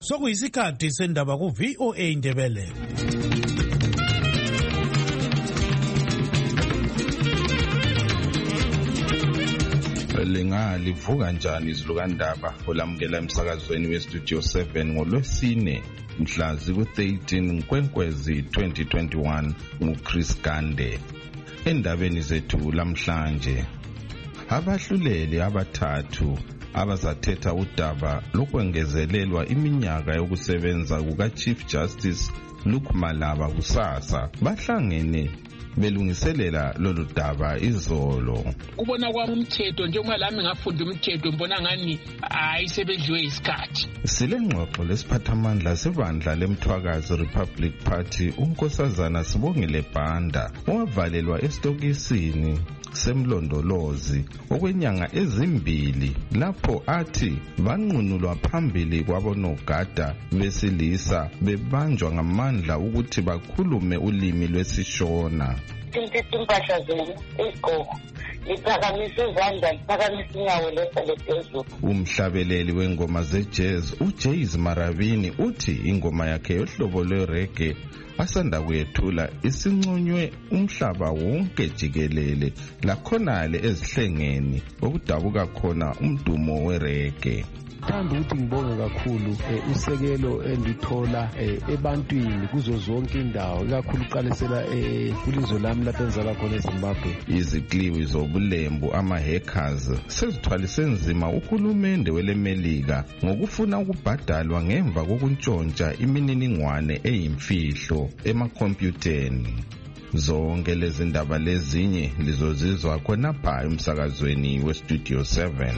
Sokuyisikhathi sendaba ku VOA Indebele. Lingalivuka njani izilukandaba olamukela emsakazweni weStudio 7 ngoLwesine mhla ziku-13 Nkwenkwezi 2021 nguChris Gande. Endabeni zethu lamhlanje, abahluleli abathathu abazathetha udaba lokwengezelelwa iminyaka yokusebenza kuka-Chief Justice Luke Malaba kusasa bahlangene belungiselela lolu daba izolo. Kubona kwami umthetho njengoba lami ngafunda umthetho ngibona ngani ayisebedliwe isikhathi. Silengxoxo lesiphathamandla sebandla lemthwakazi Republic Party uNkosazana Sibongile Banda owavalelwa esitokisini semlondolozi okwenyanga ezimbili lapho athi banqunulwa phambili kwabonogada besilisa bebanjwa ngamandla ukuthi bakhulume ulimi lwesishona. Impahla zenu igqoko liphakamise izandla liphakamise inyawo lesale phezulu. Umhlabeleli wengoma ze-jazz uJays Marabini uthi ingoma yakhe yohlobo lwe-reggae asanda kuyethula isinconywe umhlaba wonke jikelele lakhonale ezihlengeni okudabuka khona umdumo wereggae. Thanda ukuthi ngibonge kakhulu usekelo endithola ebantwini kuzo zonke indawo ikakhulu uqalisela kulizwe lami lapho enzala khona eZimbabwe. Izikliwi zobulembu ama-hackers sezithwalise nzima uhulumende welemelika ngokufuna ukubhadalwa ngemva kokuntshontsha imininingwane eyimfihlo emakhompyutheni. Zonke lezi ndaba lezinye lizozizwa khonapha emsakazweni weStudio 7.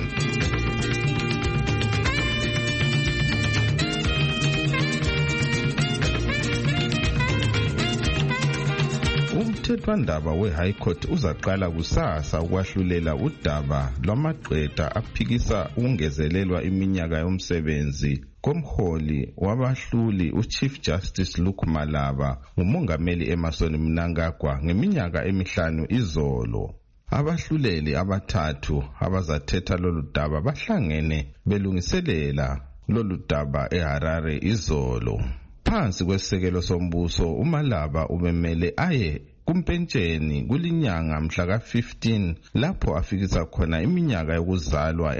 Umthethwandaba we-High Court uzaqala kusasa ukwahlulela udaba lwamaqeda aphikisa ukungezelelwa iminyaka yomsebenzi komholi wabahluli uChief Justice Luke Malaba ngumongameli Emmerson Mnangagwa ngeminyaka emihlanu izolo. Abahluleli abathathu abazathetha lolu daba bahlangene belungiselela lolu daba eHarare izolo. Phansi kwesekelo sombuso uMalaba ubemele aye kumpentsheni kulinyanga mhla ka-15 lapho afikisa khona iminyaka yokuzalwa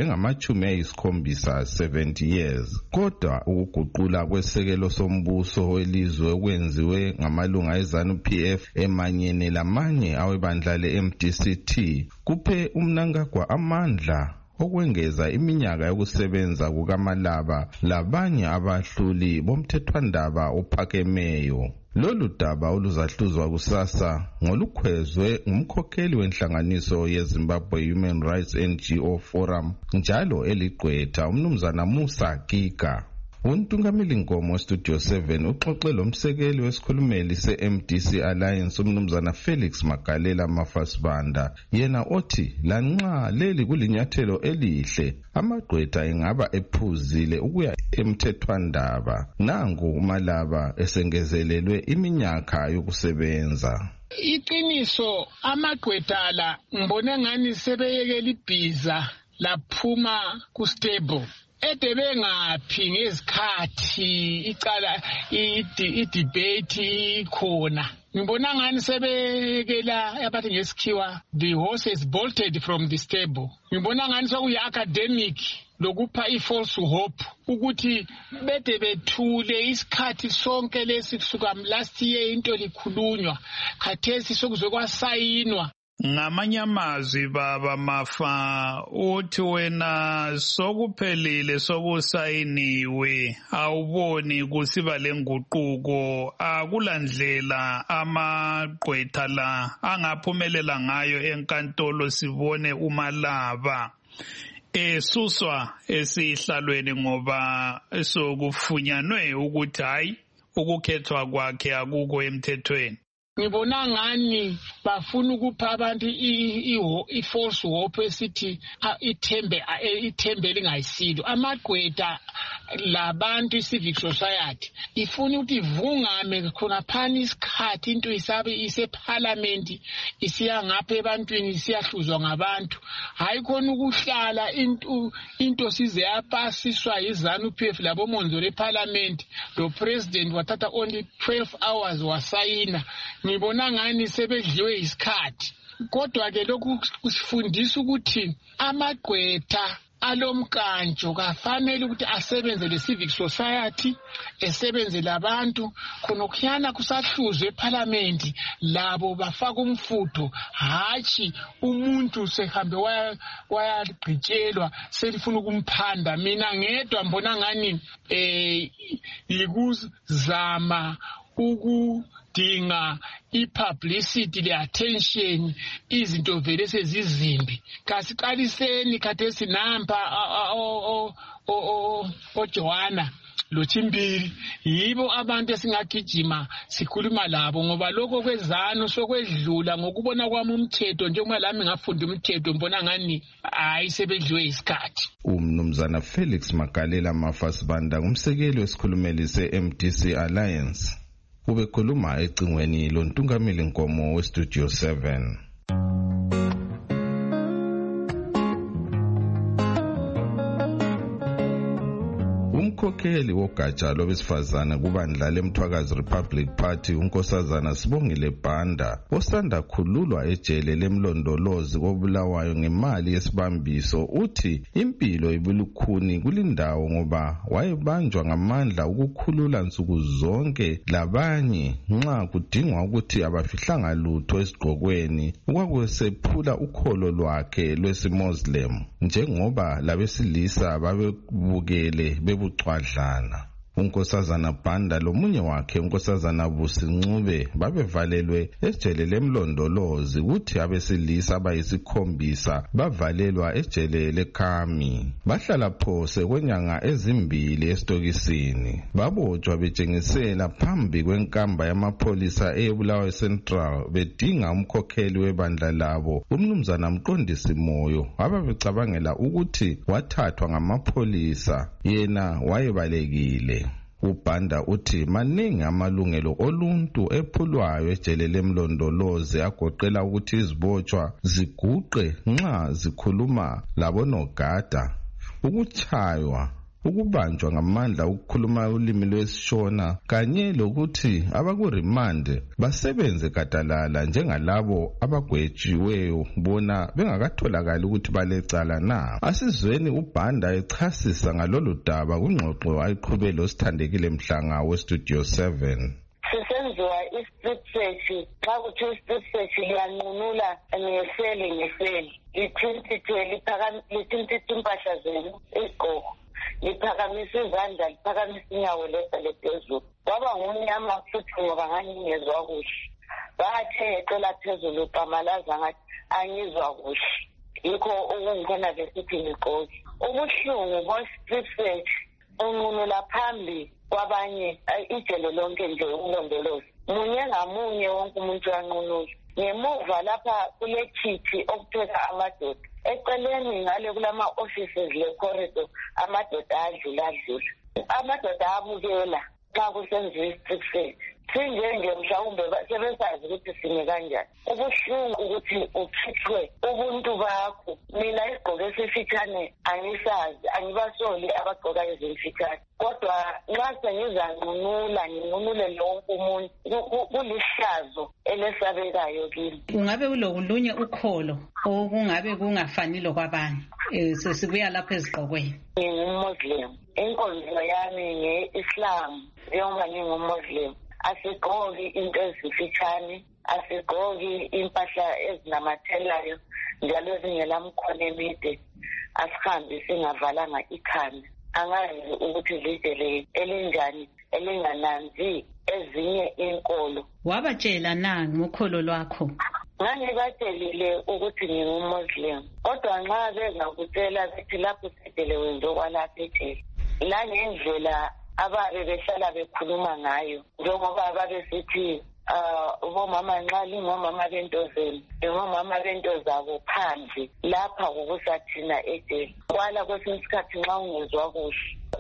engama-70 years. Kodwa ukuguqula kwesekelo sombuso welizwe kwenziwe ngamalunga eZANU-PF emanyene lamanye awebandla le-MDC-T kuphe uMnangagwa amandla okwengeza iminyaka yokusebenza kukaMalaba labanye abahluli bomthethwandaba ophakemeyo. Lolu daba oluzahluzwa kusasa ngolukhwezwe ngumkhokheli wenhlanganiso yeZimbabwe Human Rights NGO Forum njalo eligqwetha umnumzana Musa Giga. Untungameli Nkomo Studio 7 uxoxe lomsekeli wesikhulumeli se-MDC Alliance umnumzana Felix Magalela Mafasibanda yena othi lanxa leli kulinyathelo elihle amagqwetha engaba ephuzile ukuya emthethwandaba. Nangu uMalaba esengezelelwe iminyaka yokusebenza. Iqiniso amagqwetha la ngibone ngani sebeyekela ibhiza laphuma ku-stable. Edebengaphi ngezikhathi icala idebate ikhona. Ngibona ngani sebekela abathi ngesikhiwa the horse is bolted from the stable. Ngibona ngani sokuyi-academic lokupha i-false hope ukuthi bede bethule isikhathi sonke lesi kusuka last year into likhulunywa khathesi sokuzwe kwasayinwa. Ngamanye amazwi baba Mafa uthi wena sokuphelile sokusayiniwe awuboni kusiba lenguquko akulandlela amagqwetha la angaphumelela ngayo enkantolo sibone uMalaba esuswa esihlalweni ngoba sokufunyanwe ukuthi hayi ukukhethwa kwakhe akukho emthethweni. Ngibona ngani bafuna ukupha abantu i-false hope esithi ithembe lingayisilo. Amagqwetha labantu i-civic society ifuna ukuthi ivungame khonaphana isikhathi into isabe isephalamenti isiya ngapha ebantwini isiyahluzwa ngabantu hayi khona ukuhlala into size yapasiswa yiZANU-PF labomonzolo ephalamenti lo president wathatha only 12 hours wasayina ngibona ngani sebedliwe isikhathi kodwa ke lokhu kusifundisa ukuthi amagqwetha alomkantsho kafanele ukuthi asebenze le-civic society esebenze labantu khona khuyana kusahluzwe ephalamenti labo bafaka umfutho hatshi umuntu sehambe wayagqitshelwa selifuna ukumphanda mina ngedwa mbona ngani yikuzama ukudinga i-publicity le-attention izinto vele sezizimbi kasiqaliseni khathesi nampa oJohana loThimbili yibo abantu esingagijima sikhuluma labo ngoba lokho kwezano sokwedlula ngokubona kwami umthetho njengoba lami ngafunda umthetho mbona ngani hayi sebedliwe isikhathi. Umnumzana Felix Magalela Mafasibanda ngumsekeli wesikhulumeli se-MDC Alliance ubekhuluma ecingweni lontungameli Nkomo weStudio 7. Umkhokheli wogatsha lobesifazana kubandla leMthwakazi Republic Party uNkosazana Sibongile Banda osanda khululwa ejele lemlondolozi kobulawayo ngemali yesibambiso uthi impilo ibulukhuni kulindawo ngoba wayebanjwa ngamandla ukukhulula nsuku zonke labanye nxa kudingwa ukuthi abafihlanga lutho esigqokweni okwakusephula ukholo lwakhe lwesiMuslim njengoba labesilisa babebukele bebucwadlana. uNkosazana Banda lomunye wakhe uNkosazana Busincube babevalelwe ejele lemlondolozi ukuthi abesilisa abayisikhombisa bavalelwa ejele leKhami bahlala phose kwenyanga ezimbili esitokisini babotshwa betshengisela phambi kwenkamba yamapholisa eBulawayo Central bedinga umkhokheli webandla labo umnumzana Mqondisi Moyo ababecabangela ukuthi wathathwa ngamapholisa yena wayebalekile. uBanda uthi maningi amalungelo oluntu ephulwayo ejele lemlondolozi agoqela ukuthi izibotshwa ziguqe nxa zikhuluma labonogada ukuchaywa ukubanjwa ngamandla ukukhuluma ulimi lwesishona kanye lokuthi abakuremand basebenze gadalala njengalabo abagwetshiweyo bona bengakatholakali ukuthi balecala na. Asizweni uBanda echasisa ngalolu daba kungxoxo ayiqhubele osithandekile Mhlanga weStudio 7. Sisenziwa i-strip search xa kuthi i-strip search liyanqunula ngeseli lithintithe impahla zenu isigqoko liphakamise izandla liphakamise inyawo lesale phezulu kwaba ngumnyama futhi ngoba ngangingezwa kuhle bathe ecela phezulu pamalaza ngathi angizwa kuhle yikho okungikhona besithi ngigqoke ubuhlungu bo-strip search unqunula phambi kwabanye ijele lonke nje umlondolozi munye ngamunye wonke umuntu wanqunula ngemuva lapha kule khithi okupheka amadoda eceleni ngale kulama offices le corridor amadoda adlula amadoda abukela xa kusenziwa i-strip search sinjenge mhlawumbe sebesazi ukuthi sime kanjani ubuhlungu ukuthi ukhithwe ubuntu bakho mina isigqoko esifitshane angisazi angibasoli abagqoka ezimfitshane kodwa nxa sengizanqunula nginqunule lonke umuntu kulihlazo elesabekayo kimi. Ungabe ulokulunye ukholo okungabe kungafani lokwabanye sesibuya lapha ezigqokweni? Ngingummuslim inkonzo yami nge-Islam njengoba ngingummuslim asigqoki into ezifitshane asigqoki impahla ezinamathelayo njalo ezingelamkhono emide asihambi singavalanga ikhanda angazi ukuthi lijele elinjani elingananzi ezinye inkolo. Wabatshela na ngokholo lwakho? Ngangibatshelile ukuthi ngingummuslim kodwa nxa bengakutshela bethi lapho sidele wenze okwalapha ejele la ngendlela ababe behlala bekhuluma ngayo njengoba babesithi ubomama nxa lingomama bentozeni ingomama bentozabo phandle lapha kukusathina ejele kwala kwesinye isikhathi nxa ungezwa kuhle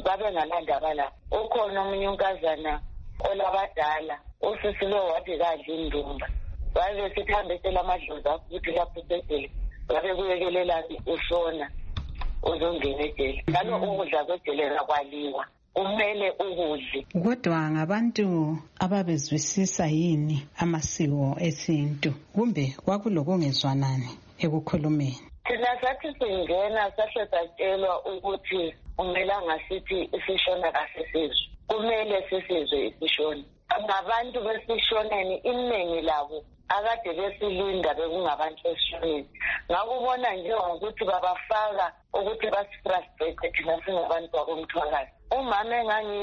babengalandaba la. Ukhona omunye unkazana olabadala usisi lo wathi kadla indumba. Babe sithambisela amadlozi akho ukuthi lapho sedele babe kuyekelela ushona uzongena ejele. Njalo ukudla kwejele akwaliwa. Kumele ukudle. Kodwa ngabantu ababezwisisa yini amasiko esintu kumbe kwakulokungezwanani ekukhulumeni? Thina sathi singena sahle satshelwa ukuthi kumele ngasithi isishona kasisizwe. Kumele sisizwe isishona. Ngabantu besishoneni iningi labo akade besilinda bekungabantu besishoneni. Ngakubona nje ukuthi babafaka ukuthi basifrustrate thina singabantu bakomthwakazi. Umama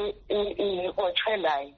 engangiotshelayo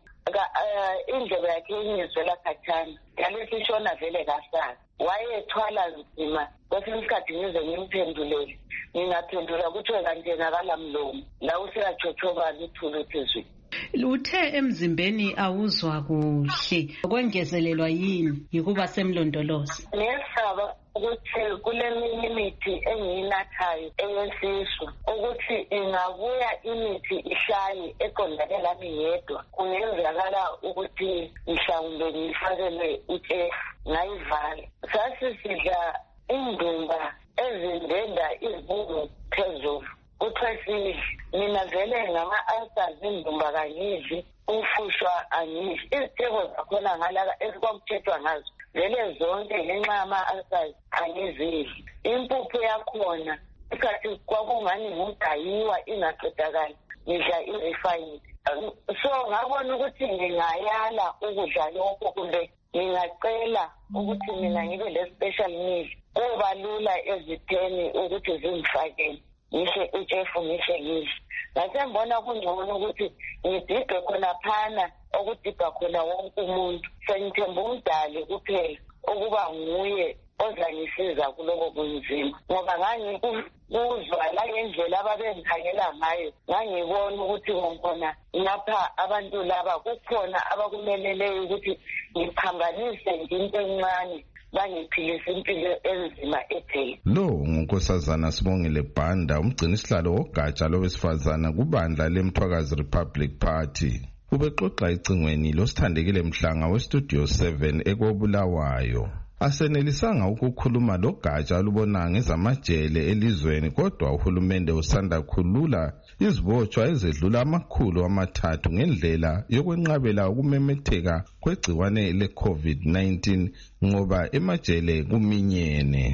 indlebe yakhe ingizwela khathana yalesishona vele kasazi wayethwala nzima kwesinye isikhathi ngize ngimphendulele ngingaphendula kuthiwe kanti ngakala mlomo la useyachothoba lithulu phezulu. Uthe emzimbeni awuzwa kuhle kwengezelelwa yini yikuba semlondolozi? Ngesaba ukuthi kuleminye imithi engiyinathayo eyesisu ukuthi ingabuya imithi ihlale eqondane lami yedwa kungenzakala ukuthi mhlawumbe ngifakelwe utshefu ngayivala. Sasisidla indumba ezindenda izibungu phezulu kuthiwa mina vele ngama-ulcers indumba kangidli ufushwa angidli izitheko zakhona ngalaka esikwakuthethwa ngazo vele zonke ngenxa yama-ulcers angizidli. Impuphu yakhona isikhathi kwakungani ngudayiwa ingaqedakali ngidla i-refined. So ngabona ukuthi ngingayala ukudla lokho kumbe ngingacela ukuthi mina ngibe le-special meal kuba lula ezitheni ukuthi zingifakele ngisho utshefu ngisho ngidle. Ngasembona kungcono ukuthi ngidibhe khona phana okudibha khona wonke umuntu. Sengithemba umdali kuphela ukuba nguye ozangisiza kuloko kunzima ngoba ngangikuzwa la ngendlela ababengikhangela ngayo ngangibona ukuthi khona ngapha abantu laba kukhona abakumeleleyo ukuthi ngiphambanise into encane bangiphilisa impilo enzima ejele. Lo ngunkosazana Sibongile Banda, umgcinisihlalo wogatsha lowesifazana kubandla leMthwakazi Republic Party. Ubexoxa icingweni losithandekile Mhlanga weStudio 7 eKobulawayo. Asenelisanga ukukhuluma logatsha lubona ngezamajele elizweni kodwa uhulumende usanda khulula izibotshwa ezedlula amakhulu amathathu ngendlela yokwenqabela ukumemetheka kwegciwane le-COVID-19 ngoba emajele kuminyene.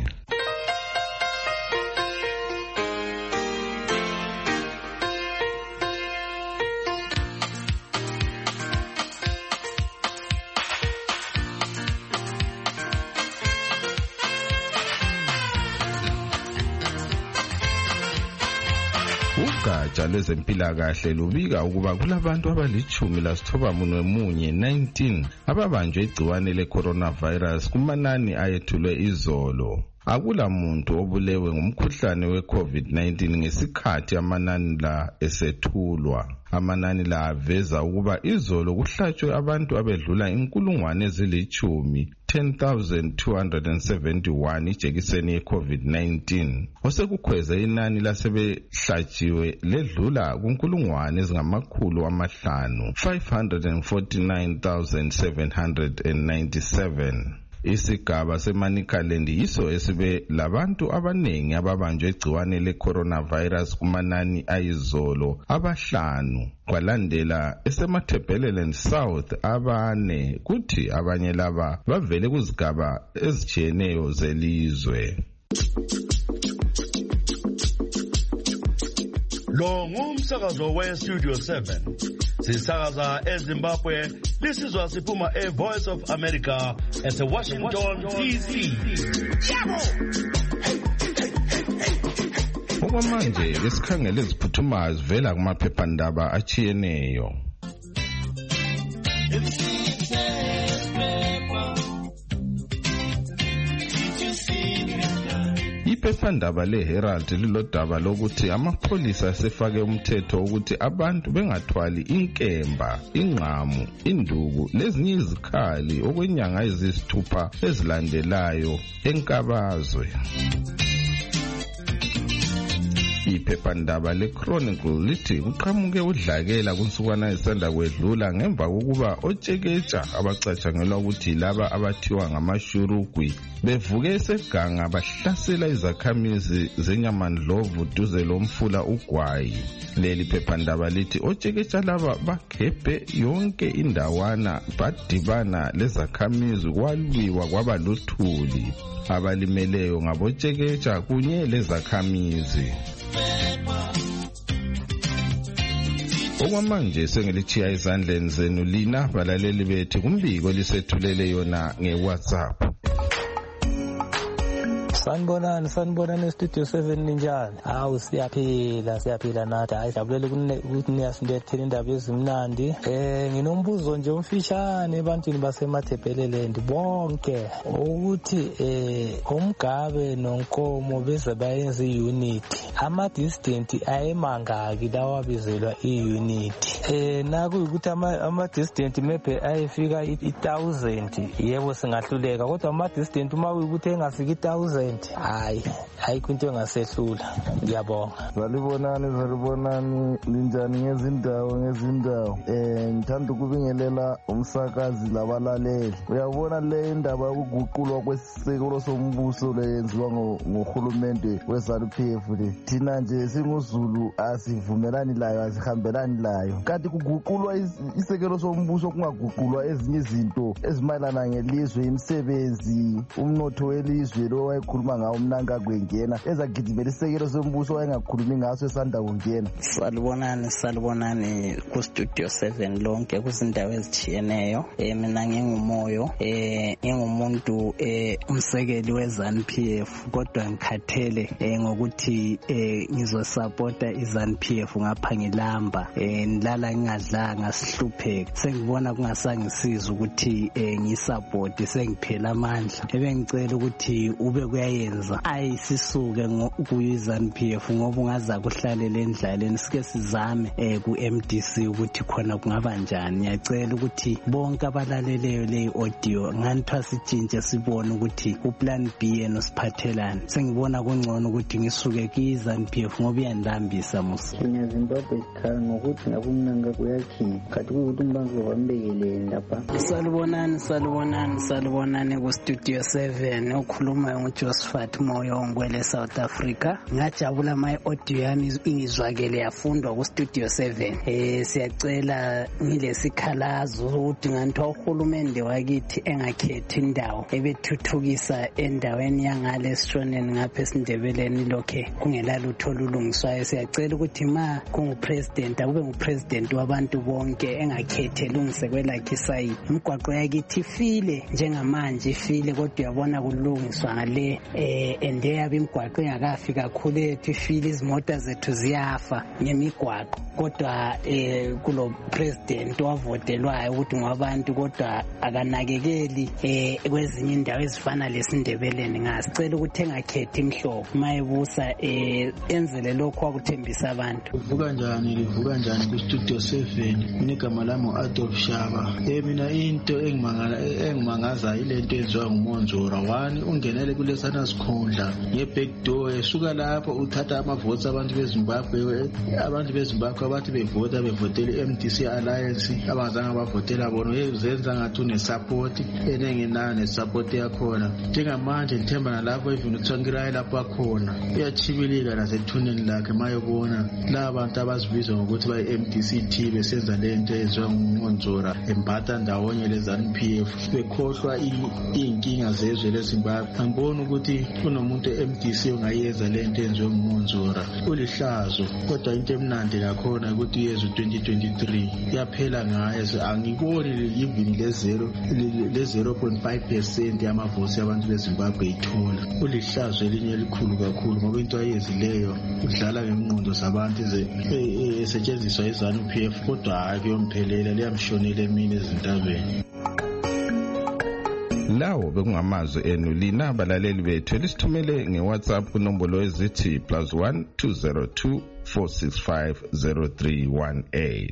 Ugatsha lwezempilakahle lubika ukuba kulabantu abali-19 ababanjwe igciwane le-coronavirus kumanani ayethulwe izolo. Akula muntu obulewe ngumkhuhlane we-COVID-19 ngesikhathi amanani la esethulwa. Amanani la aveza ukuba izolo kuhlatshwe abantu abedlula 10,271 ijekiseni ye-COVID-19. Osekukhweze inani lasebehlatshiwe ledlula ku5,549,797. Isigaba seManicaland yiso esibe labantu abanengi ababanjwe igciwane le-coronavirus kumanani ayizolo abahlanu. Kwalandela eseMatabeleland South abane, kuthi abanye laba bavele kuzigaba ezitshiyeneyo zelizwe. Lo ngumsakazo we-Studio 7. Sisakaza eZimbabwe, lisizwa siphuma e-Voice of America ese-Washington, D.C. Okwamanje lesikhangele eziphuthumayo zivela kumaphephandaba achiyeneyo. Iphephandaba le-Herald lilodaba lokuthi amapholisa asefake umthetho ukuthi abantu bengathwali inkemba, ingqamu, induku lezinye izikhali okwenyanga eziyisithupha ezilandelayo enkabazwe. Iphephandaba leChronicle lithi kuqhamuke udlakela kunsukwana esanda kwedlula ngemva kokuba otshekeja abacatshangelwa ukuthi laba abathiwa ngamashurugwi bevuke eseganga bahlasela izakhamizi zenyamandlovu duze lomfula uGwayi. Leli phephandaba lithi otshekeja laba bakhephe yonke indawana badibana lezakhamizi kwalwiwa kwaba luthuli. Abalimeleyo ngabotshekeja kunye lezakhamizi. Okwamanje sengilithiya ezandleni zenu lina balaleli bethu kumbiko lisethulele yona ngeWhatsApp. Sanibonani Studio 7 ninjani? Hawu siyaphila nathi. Hayi jabulele ukuthi niyasinethela indaba ezimnandi. Nginombuzo nje omfishane ebantwini basemaThebeleland bonke ukuthi uMgabe noNkomo beze bayenza iunit. Ama distant ayemangaki lawa bizelwa iunit. Naku ukuthi ama distant maybe ayefika 1000 yebo singahluleka kodwa ama distant uma ukuthi engafika 1000 hayi kunto engasehlula. Ngiyabonga. Salibonani linjani ngezindawo ngithanda ukubingelela umsakazi labalaleli. Uyabona le indaba yokuguqulwa kwesisekelo sombuso leyenziwa ngohulumende weZANU-PF le. Thina nje singuzulu asivumelani layo asihambelani layo. Kanti kuguqulwa isekelo sombuso kungaguqulwa ezinye izinto ezimayelana ngelizwe, imisebenzi, umnotho welizwe lo wayekhuluma ngawo umnanga kwengena ezagidimela isekelo sombuso wayengakhulumi ngaso esanda kungena. Salibonani ku Studio 7 lonke kuzindawo ezitshiyeneyo. Mina ngingumoyo ngingumuntu umsekeli weZANU-PF kodwa ngikhathele ngokuthi ngizosupporta iZANU-PF ngapha ngilamba ngilala ngingadlanga sihlupheke. Sengibona kungasangisiza ukuthi ngisupport sengiphela amandla. Ebengicela ukuthi ube kuyayenza sisuke kuyiZANU-PF ngoba ungaza kuhlalela endlaleni sike sizame ku-MDC ukuthi khona kungaba njani. Ngiyacela ukuthi bonke abalaleleyo le audio nganithiwa sitshintshe sibone ukuthi uplan B yena usiphathelani. Sengibona kungcono ukuthi ngisuke kuyiZANU-PF ngoba iyandambisa musa. Ngiyazimbabwe sikhala ngokuthi ngabumnanga kuyakhipha kanti kuthi umbango wambekeleni lapha. Salibonani ku Studio 7 okhuluma ngoJosephat Moyo ngwele South Africa. Ngajabula my audio yami ingizwakele yafundwa ku Studio 7. Siyacela ngilesikhalazo ukuthi nganthiwa uhulumende wakithi engakhethi indawo ebethuthukisa endaweni yangale Sishoneni ngapha eSindebeleni lokhe kungelalutho olulungiswayo. Siyacela ukuthi ma kungupresident akube ngupresident wabantu bonke engakhethi elungise kwelakhe isayini. Imigwaqo yakithi ifile njengamanje ifile kodwa uyabona kulungiswa ngale endeya imigwaqo engakafika kakhulu ethu ifile izimota zethu ziyafa ngemigwaqo kodwa kulo president wavotelwayo ukuthi ngabantu kodwa akanakekeli kwezinye indawo ezifana leSindebeleni. Ngasicela ukuthi engakhethi imhlobo mayebusa enzele lokho akuthembisa abantu. Livuka njani ku Studio 7? Minigama lami uAdolf Shaba. Mina into engimangaza ilento enziwa nguMonzora. 1 ungenele kulesana sikhundla ngebackdoor esuka lapho uthatha amavotes abantu beZimbabwe abathi bevotela iMDC Alliance abazange bavotela bona uyenza ngathi unesupport enengenani nesupport yakhona. Njengamanje ngithemba nalapho even uTsvangirai lapho akhona uyachibilika nasethuneni lakhe mayobona labantu abazibiza ngokuthi bayiMDC besenza lento eyenziwa nguMonzora embatha ndawonye leZANU-PF bekhohlwa inkinga zezwe leZimbabwe. Angiboni ukuthi kunomuntu eMDC ongayenza lento enziwe nguMonzora. Ulihlazo kodwa into emnandi lakhona ukuthi yezu 2023 yaphela ngayo. Angiboni even le 0.5% yamavosi abantu beZimbabwe ithola. Ulihlazo elinye elikhulu kakhulu ngoba into ayezileyo udlala ngemnqondo zabantu esetshenziswa iZANU-PF kodwa akuyomphelela liyamshonela emini ezintabeni. Lawo bekungamazwi enu lina balaleli bethu elisithumele ngeWhatsApp kunombolo ezithi +1 202 465 0318.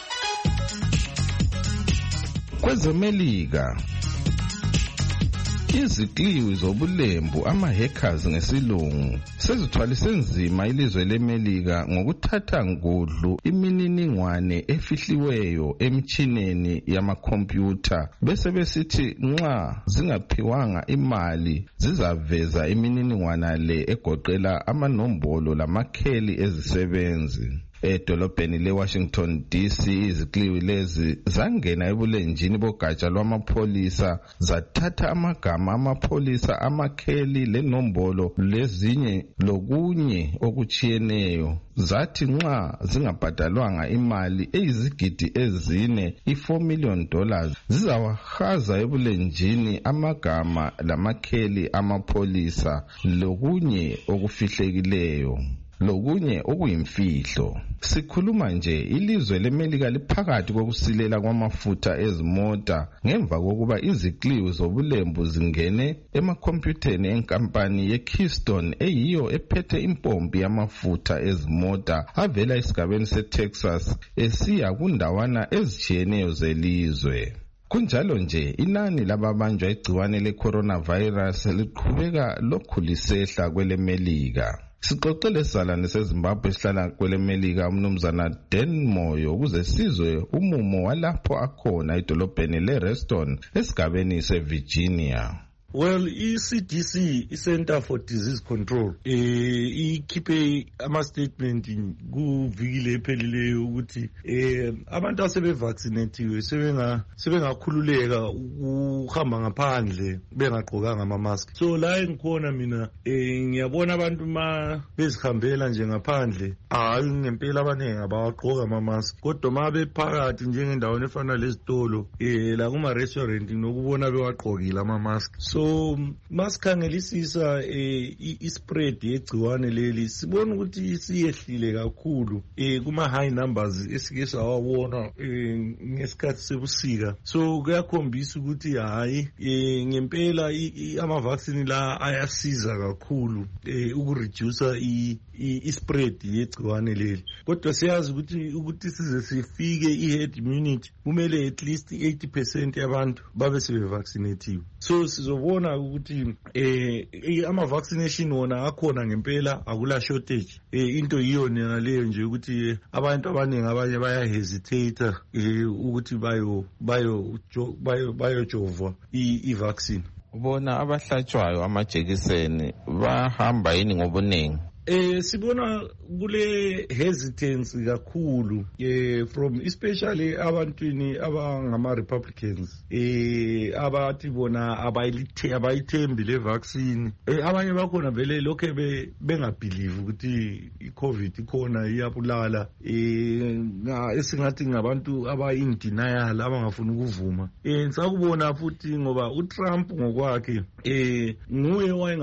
KwezeMelika Izikliwi zobulembu ama-hackers ngesilungu sezithwalise nzima ilizwe leMelika ngokuthatha ngudlu imininingwane efihliweyo emitshineni yamakhompyutha bese besithi nxa zingaphiwanga imali zizaveza imininingwane le egoqela amanombolo lamakheli ezisebenzi. Edolobheni le-Washington DC izikliwi lezi zangena ebulenjini bogatsha lwamapholisa zathatha amagama amapholisa, amakheli lenombolo lezinye lokunye okutshiyeneyo. Zathi nxa zingabhadalwanga imali eyizigidi ezine $4 million zizawahaza ebulenjini amagama lamakheli amapholisa lokunye okufihlekileyo lokunye okuyimfihlo. Sikhuluma nje ilizwe leMelika liphakathi kokusilela kwamafutha ezimota ngemva kokuba izikliwi zobulembu zingene emakhompyutheni enkampani ye-Keystone eyiyo ephethe impompi yamafutha ezimota avela esigabeni seTexas esiya kundawana ezitshiyeneyo zelizwe. Kunjalo nje inani lababanjwa igciwane le-coronavirus liqhubeka lokhu lisehla kweleMelika. Sixoxele isizalwane seZimbabwe esihlala kweleMelika umnumzana Dan Moyo ukuze sizwe umumo walapho akhona edolobheni leReston esigabeni seVirginia. Well, i-CDC, i-Center for Disease Control, ikhiphe ama-statement kuvikile ephelileyo ukuthi abantu asebevaccinatiwe sebengakhululeka ukuhamba ngaphandle bengagqokanga ama-mask. So la engikhona mina ngiyabona abantu ma bezihambela nje ngaphandle hayi ngempela abaningi abawagqoka ama-mask, kodwa ma bephakathi njengendaweni efana lezitolo la kuma-restaurant nokubona bewagqokile ama-mask. So masikhangelisisa i-spread yegciwane leli sibona ukuthi siyehlile kakhulu kuma-high numbers esike sawabona ngesikhathi sebusika. So kuyakhombisa ukuthi hayi ngempela ama-vaccine la ayasiza kakhulu ukureduce i-spread yegciwane leli, kodwa siyazi ukuthi size sifike i-herd immunity kumele at least 80% yabantu babe sebevaccinatiwe. So sizobona ukuthi ama-vaccination wona akhona ngempela, akula shortage. Into yiyo nina leyo nje ukuthi abantu abaningi abanye bayahesitate ukuthi bayojovwa i-vaccine. Ubona abahlatshwayo amajekiseni bahamba yini ngobuningi? Sibona kule hesitance kakhulu from especially abantwini abangama-Republicans abathi bona abayithembi le vaccine. Abanye bakhona vele lokho bengabhilive ukuthi i-COVID ikhona iyabulala, esingathi ngabantu aba-in denial abangafuni ukuvuma. Sakubona futhi ngoba uTrump ngokwakhe nguye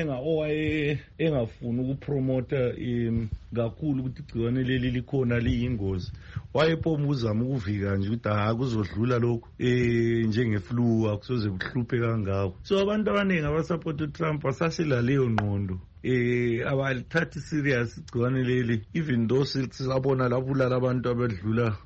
engafuni promota kakhulu ukuthi igciwane leli likhona liyingozi. Wayepoma uzama ukuvika nje ukuthi kuzodlula lokho njengeflu akusoze kuhluphe kangako. So abantu abaningi abasupport uTrump basasela leyo ngqondo abalithathi serious igciwane leli, even though sisabona labulala abantu abadlula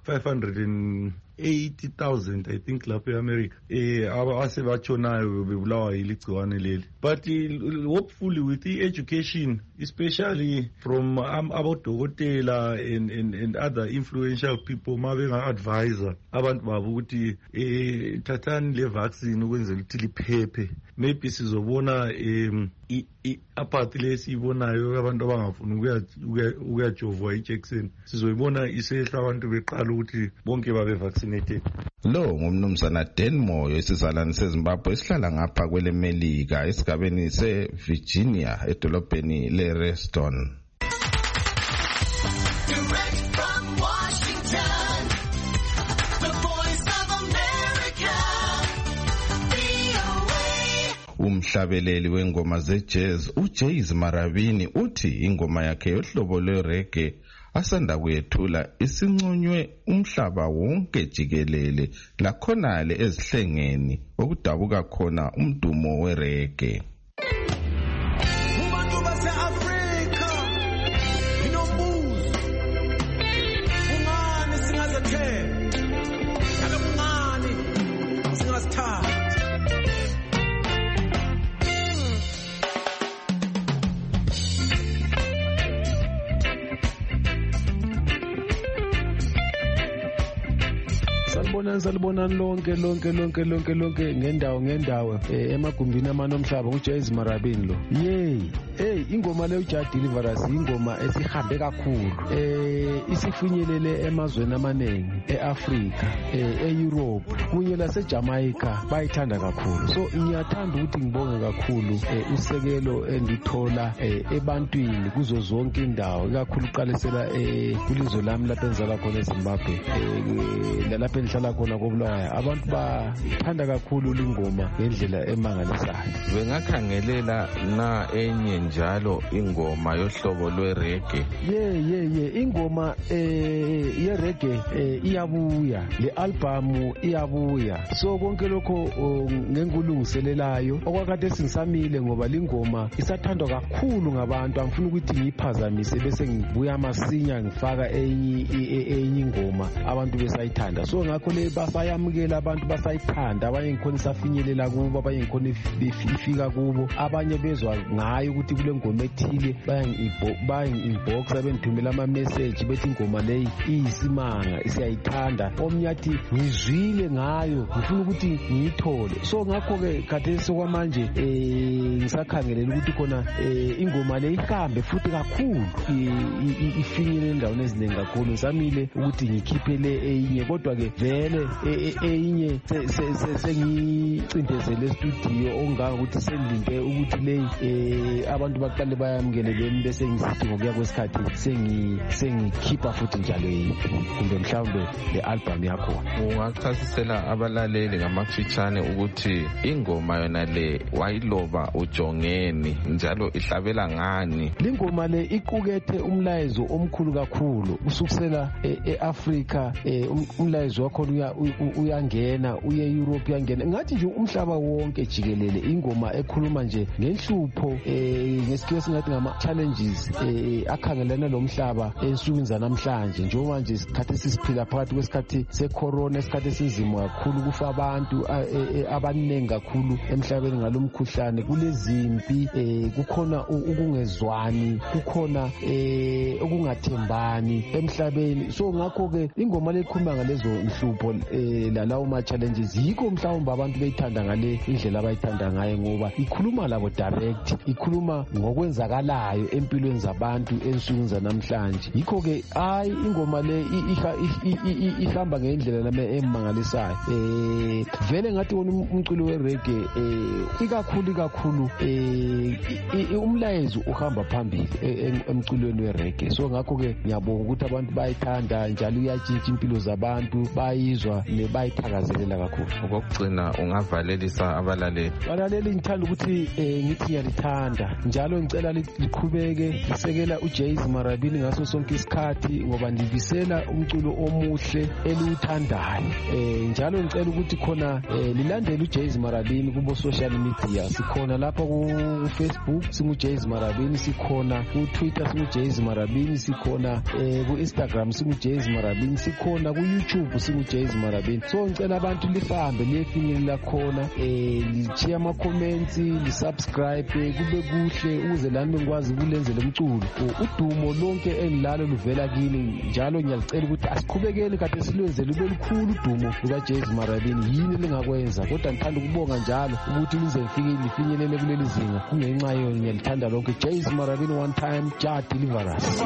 580,000 I think lapha eAmerica asebatshonayo bebulawa yiligciwane leli. But hopefully with the education, especially from abodokotela and other influential people, mabenga-advisor abantu babo ukuthi thathani le vaccine ukwenzela ukuthi liphephe. Maybe sizobona apart lesiyibonayo abantu abangafuni ukuyajovwa ijekiseni, sizoyibona isehla abantu beqala ukuthi bonke babe vaccinated. Lo ngumnumzana Dan Moyo isizalwane seZimbabwe esihlala ngapha kweleMelika esigabeni seVirginia edolobheni leReston. Umhlabeleli wengoma ze-jazz uJays Marabini uthi ingoma yakhe yohlobo lwe-reggae asanda kuyethula isinconywe umhlaba wonke jikelele lakhonale ezihlengeni okudabuka khona umdumo we-reggae. salibonani lonke ngendawo emagumbini amanomhlaba uJayz Marabini lo ingoma le uJust Deliverance ingoma esihambe kakhulu isifinyelele emazweni amaningi eAfrika eEurope kunye laseJamaica bayithanda kakhulu. So ngiyathanda ukuthi ngibonge kakhulu usekelo endithola ebantwini kuzo zonke indawo ikakhulu uqalisela kulizwe lami lapha enzala khona eZimbabwe lapha engihlala khona koBulawayo abantu bathanda kakhulu lingoma ngendlela emangalisayo. Bengakhangelela na enye njalo ingoma yohlobo lwereggae. Ingoma yereggae iyabuya, le album iyabuya. So konke lokho ngenkulungiselelayo okwakade singisamile ngoba lingoma isathandwa kakhulu ngabantu. Angifuni ukuthi ngiyiphazamise bese ngibuya masinya ngifaka enye ingoma abantu besayithanda. So ngakho le basayamukela abantu basayithanda, abanye ngikhona isafinyelela kubo, abanye ngikhona ifika kubo, abanye bezwa ngayo ukuthi kule ngoma ethile bayangi-inbox abendithumela ama-message bethi ingoma leyi iyisimanga siyayithanda. Omnye athi ngizwile ngayo ngifuna ukuthi ngiyithole. So ngakho-ke khathesi sokwamanje ngisakhangelela ukuthi khona ingoma le ihambe futhi kakhulu ifinyelele endaweni eziningi kakhulu. Ngisamile ukuthi ngikhiphe le eyinye kodwa-ke vele eyinye sengicindezele estudio okungangokuthi sengilinde ukuthi leyi abantu baqale bayamukele bemi bese ngisithi ngokuya kwesikhathi sengikhipha futhi njalo yiphi kumbe mhlawumbe le album yakho. Ungachasisela abalaleli ngamafitshane ukuthi ingoma yona le wayiloba ujongeni njalo ihlabela ngani? Lingoma le iqukethe umlayezo omkhulu kakhulu usukusela eAfrika. Umlayezo wakho uyangena uye eEurope uyangena ngathi nje umhlaba wonke jikelele. Ingoma ekhuluma nje ngenhlupho ngesikhathi singathi ngama challenges akhangelana lomhlaba ensukwini zanamhlanje njengoba nje isikhathi sisiphila phakathi kwesikhathi secorona, isikhathi esinzima kakhulu kufa abantu abaningi kakhulu emhlabeni ngalomkhuhlane, kulezimpi, kukhona ukungezwani, kukhona ukungathembani emhlabeni. So ngakho ke ingoma lekhuluma ngalezo inhlupho lalawo ma challenges yikho mhlawumbe abantu beyithanda ngale indlela abayithanda ngayo ngoba ikhuluma labo direct, ikhuluma ngokwenzakalayo empilweni zabantu ensukwini zanamhlanje. Yikho ke ingoma le ihamba ngendlela lama emangalisayo. Vele ngathi wona umculo wereggae ikakhulu umlayezo uhamba phambili emculweni wereggae. So ngakho ke ngiyabonga ukuthi abantu bayithanda njalo uyatshintsha impilo zabantu, bayizwa nebayithakazelela kakhulu. Okugcina ungavalelisa abalaleli ngithanda ukuthi ngithi ngiyalithanda njalo ngicela liqhubeke lisekela uJayz Marabini ngaso sonke isikhathi ngoba ndibisela umculo omuhle eliwuthandayo. Njalo ngicela ukuthi khona lilandele uJayz Marabini kubo social media. Sikhona lapha ku Facebook singuJayz Marabini, sikhona ku Twitter singuJayz Marabini, sikhona ku Instagram singuJayz Marabini, sikhona ku YouTube singuJayz Marabini. So ngicela abantu lihambe liyefinyelela khona, lichiya ama comments, lisubscribe kube kuhle ukuze lami ngikwazi ukulenzela umculo. Udumo lonke engilalo luvela kini njalo ngiyalicela ukuthi asiqhubekeni kade silwenze lube lukhulu udumo lukaJayz Marabini. Yini lingakwenza kodwa ngithanda ukubonga njalo ukuthi lize lifinyelele kuleli zinga kungenxa yona ngiyalithanda lonke. Jayz Marabini one time Just Deliverance.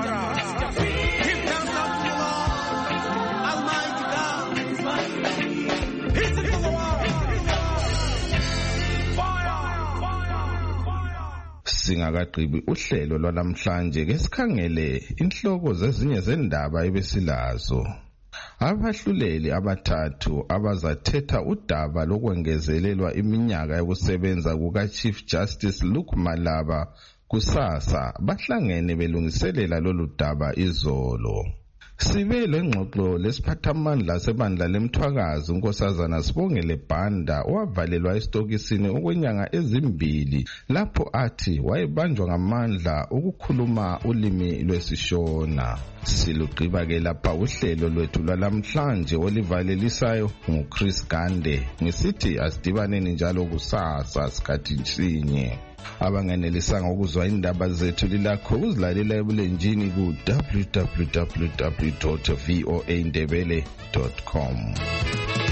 Singakagqibi uhlelo lwanamhlanje ke sikhangele inhloko zezinye zendaba ebesilazo. Abahluleli abathathu abazathetha udaba lokwengezelelwa iminyaka yokusebenza kuka Chief Justice Luke Malaba kusasa bahlangene belungiselela lolu daba izolo. Sibe lengxoxo lesiphathamandla sebandla lemthwakazi unkosazana Sibongile Banda owavalelwa esitokisini okwenyanga ezimbili lapho athi wayebanjwa ngamandla ukukhuluma ulimi lwesishona. Silugqiba ke lapha uhlelo lwethu lwalamhlanje olivalelisayo nguChris Gande ngisithi asidibaneni njalo kusasa sikhathi sinye. abanganelisanga ukuzwa indaba zethu lilakho ukuzilalela ebulenjini ku www.voaindebele.com.